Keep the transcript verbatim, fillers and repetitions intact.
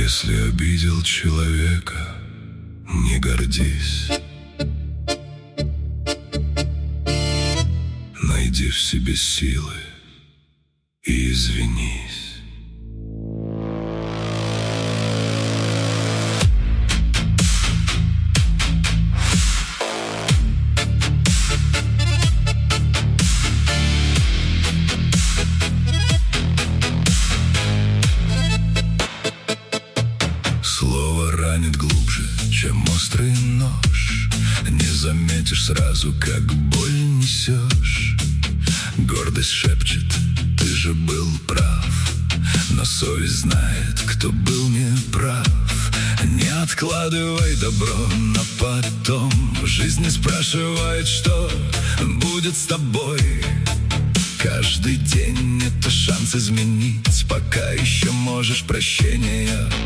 Если обидел человека, не гордись. Найди в себе силы и извинись. Слово ранит глубже, чем острый нож. Не заметишь сразу, как боль несешь. Гордость шепчет: ты же был прав. Но совесть знает, кто был неправ. Не откладывай добро на потом. Жизнь не спрашивает, что будет с тобой. Каждый день — это шанс изменить. Пока еще можешь, прощения